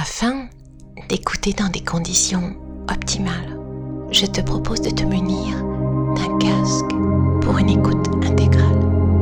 Afin d'écouter dans des conditions optimales, je te propose de te munir d'un casque pour une écoute intégrale.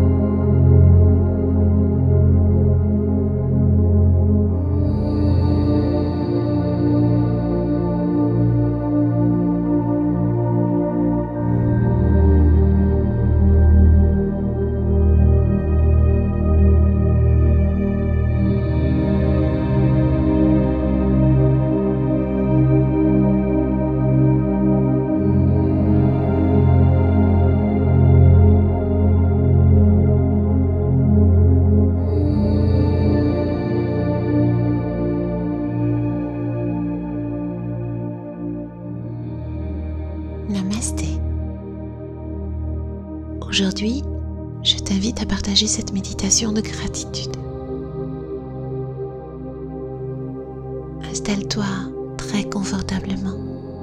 Namasté. Aujourd'hui, je t'invite à partager cette méditation de gratitude. Installe-toi très confortablement.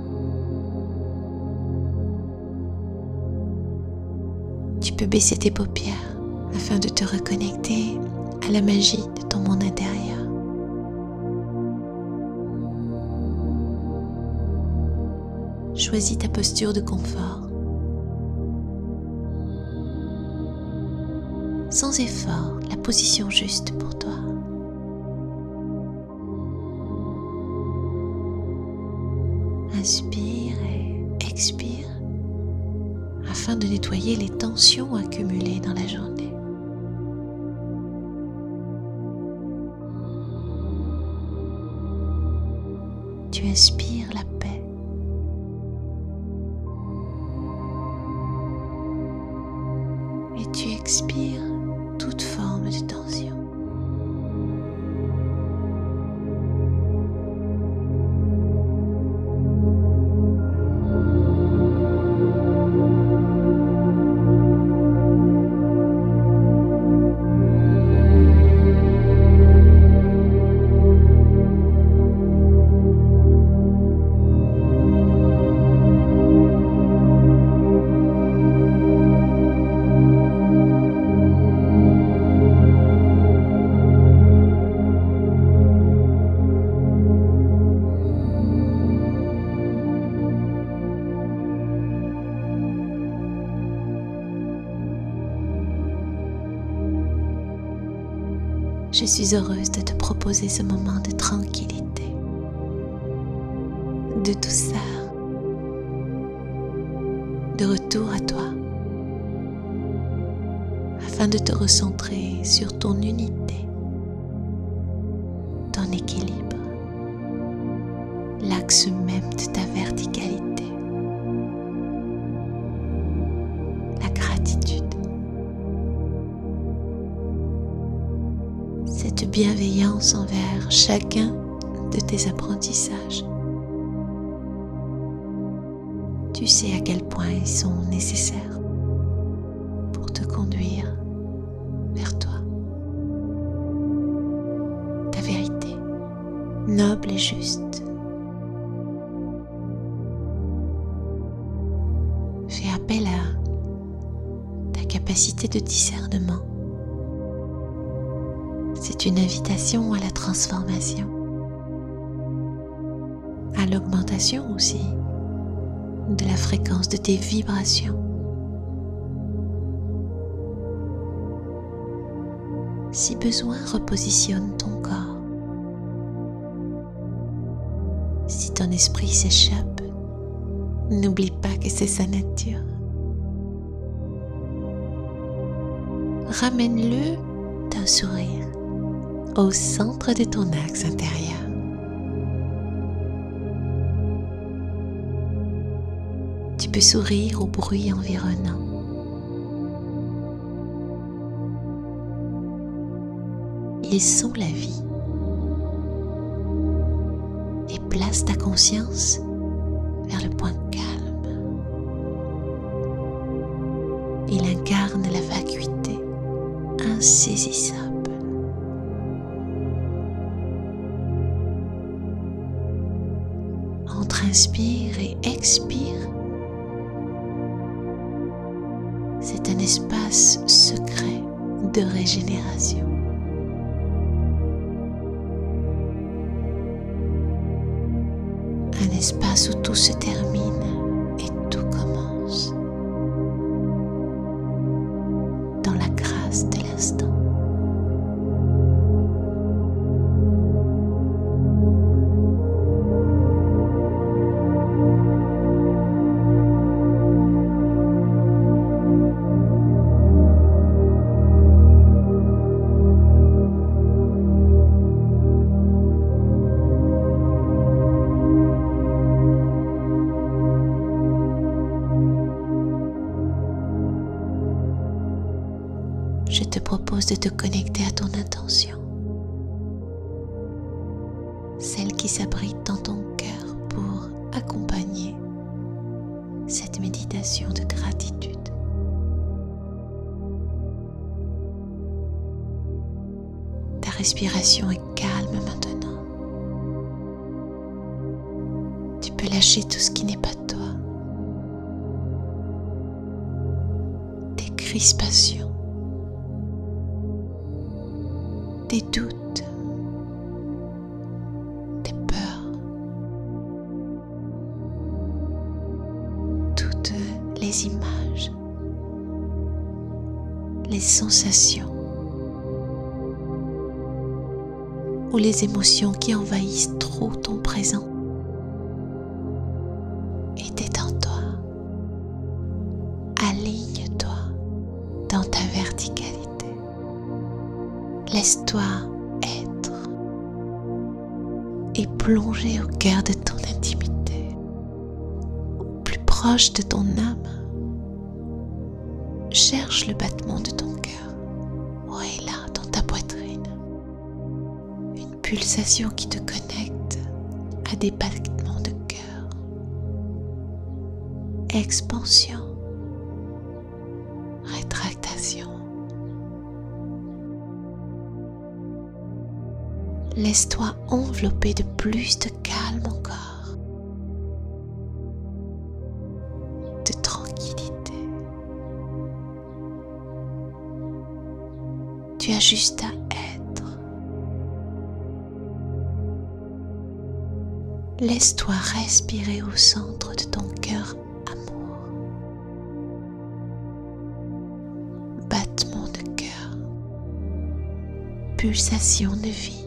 Tu peux baisser tes paupières afin de te reconnecter à la magie de ton monde intérieur. Choisis ta posture de confort. Sans effort, la position juste pour toi. Inspire et expire afin de nettoyer les tensions accumulées dans la journée. Tu inspires la paix. Et tu expires toute forme de tension. Je suis heureuse de te proposer ce moment de tranquillité, de douceur, de retour à toi, afin de te recentrer sur ton unité, ton équilibre, l'axe même de ta verticalité, la gratitude. Cette bienveillance envers chacun de tes apprentissages. Tu sais à quel point ils sont nécessaires pour te conduire vers toi. Ta vérité, noble et juste. Fais appel à ta capacité de discernement. C'est une invitation à la transformation, à l'augmentation aussi de la fréquence de tes vibrations. Si besoin, repositionne ton corps. Si ton esprit s'échappe, n'oublie pas que c'est sa nature. Ramène-le d'un sourire au centre de ton axe intérieur. Tu peux sourire au bruit environnant. Ils sont la vie. Et place ta conscience vers le point calme. Il incarne la vacuité insaisissable. Entre inspire et expire, c'est un espace secret de régénération. Un espace où tout se termine et tout commence. Dans la grâce de l'instant. Je te propose de te connecter à ton intention, celle qui s'abrite dans ton cœur pour accompagner cette méditation de gratitude. Ta respiration est calme maintenant. Tu peux lâcher tout ce qui n'est pas toi. Tes crispations, tes doutes, tes peurs, toutes les images, les sensations ou les émotions qui envahissent trop ton présent. Et détends-toi, aligne-toi dans ta verticalité. Laisse-toi être et plonger au cœur de ton intimité, au plus proche de ton âme. Cherche le battement de ton cœur. Où est là, dans ta poitrine? Une pulsation qui te connecte à des battements de cœur. Expansion, rétractation. Laisse-toi envelopper de plus de calme encore, de tranquillité. Tu as juste à être. Laisse-toi respirer au centre de ton cœur amour. Battement de cœur, pulsation de vie.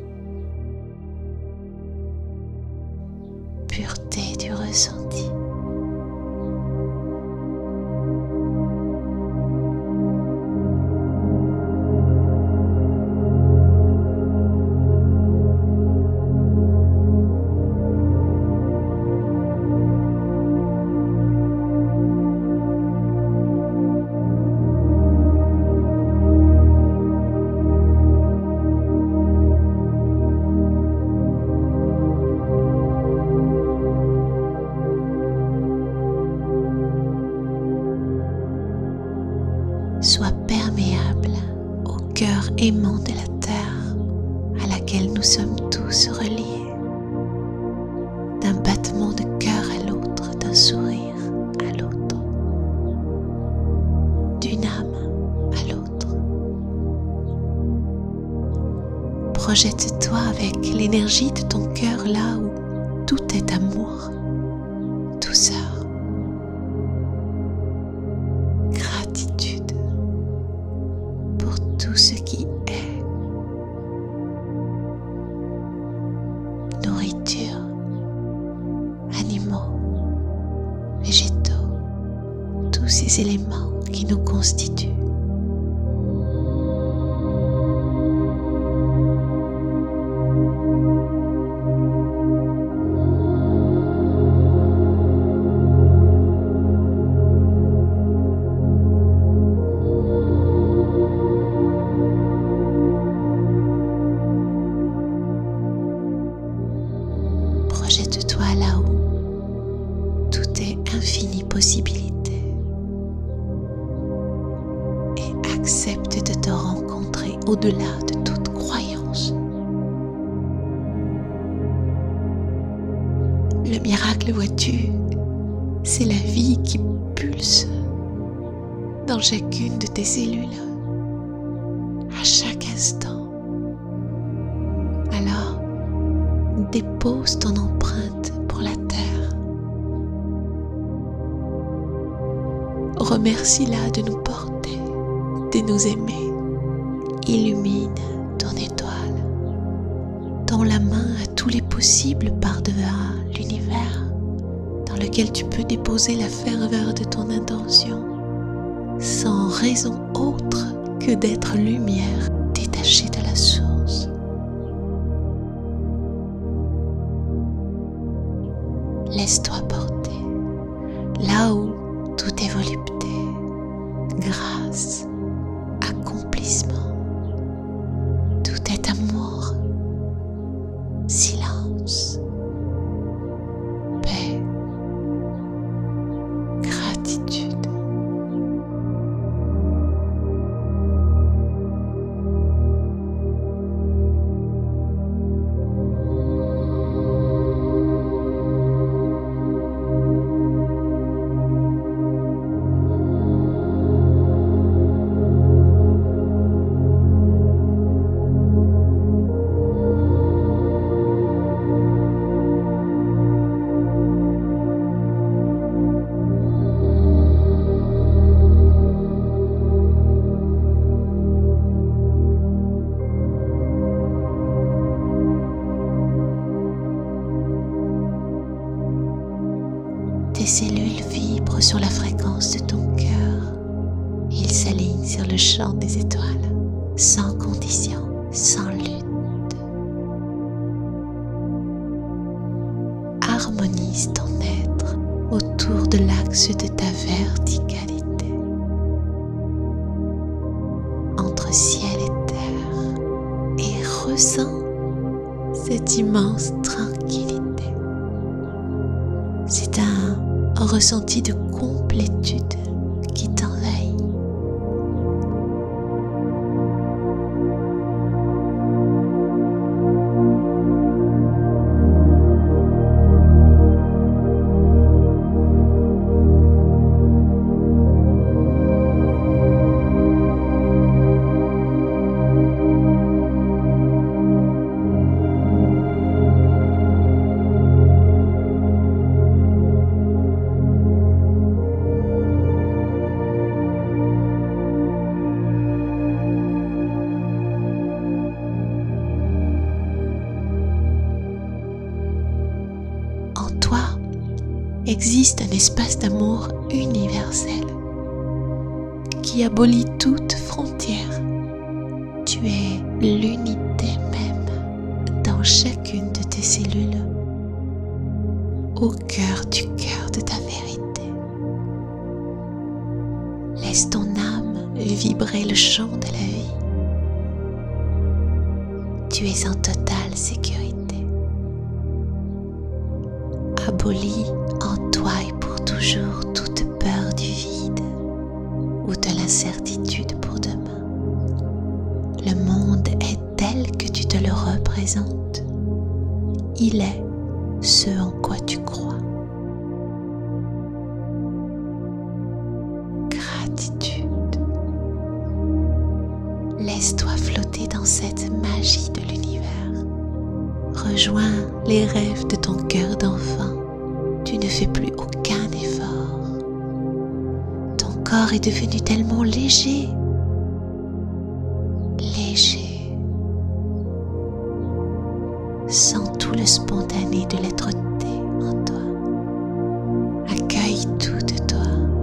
Pureté du ressenti. Sois perméable au cœur aimant de la terre à laquelle nous sommes tous reliés. D'un battement de cœur à l'autre, d'un sourire à l'autre, d'une âme à l'autre. Projette-toi avec l'énergie de ton cœur là où tout est amour, douceur, gratitude pour tout ce qui est. Nourriture, animaux, végétaux, tous ces éléments qui nous constituent. Projette-toi là où tout est infinie possibilité et accepte de te rencontrer au-delà de toute croyance. Le miracle, vois-tu, c'est la vie qui pulse dans chacune de tes cellules, à chaque instant. Alors, dépose ton empreinte pour la terre. remercie-la de nous porter, de nous aimer. Illumine ton étoile. Tends la main à tous les possibles par-delà l'univers dans lequel tu peux déposer la ferveur de ton intention, sans raison autre que d'être lumière détachée de la source. Laisse-toi porter, là où tout est volupté, grâce, accomplissement, tout est amour, silence, paix, gratitude. Tes cellules vibrent sur la fréquence de ton cœur. Ils s'alignent sur le champ des étoiles, sans condition, sans lutte. Harmonise ton être autour de l'axe de ta verticalité, entre ciel et terre, et ressens cette immense tranquillité. C'est un ressenti de complétude qui t'envahit. Existe un espace d'amour universel qui abolit toute frontière. Tu es l'unité même dans chacune de tes cellules, au cœur de ta vérité. Laisse ton âme vibrer le chant de la vie. Tu es en totale sécurité. Abolis en toi et pour toujours toute peur du vide ou de l'incertitude pour demain. Le monde est tel que tu te le représentes. Il est ce en quoi tu crois. Gratitude. Laisse-toi flotter dans cette magie de l'univers. Rejoins les rêves de ton cœur d'enfant. Tu ne fais plus aucun effort. Ton corps est devenu tellement léger. Léger. Sens tout le spontané de l'être-té en toi. Accueille tout de toi.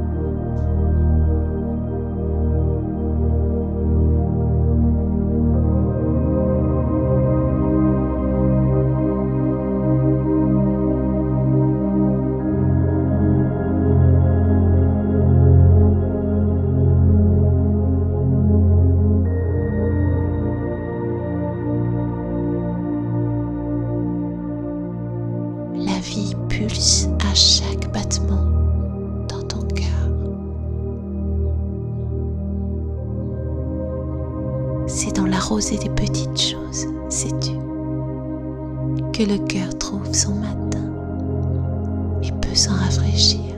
La vie pulse à chaque battement dans ton cœur. C'est dans la rosée des petites choses, sais-tu, que le cœur trouve son matin et peut s'en rafraîchir.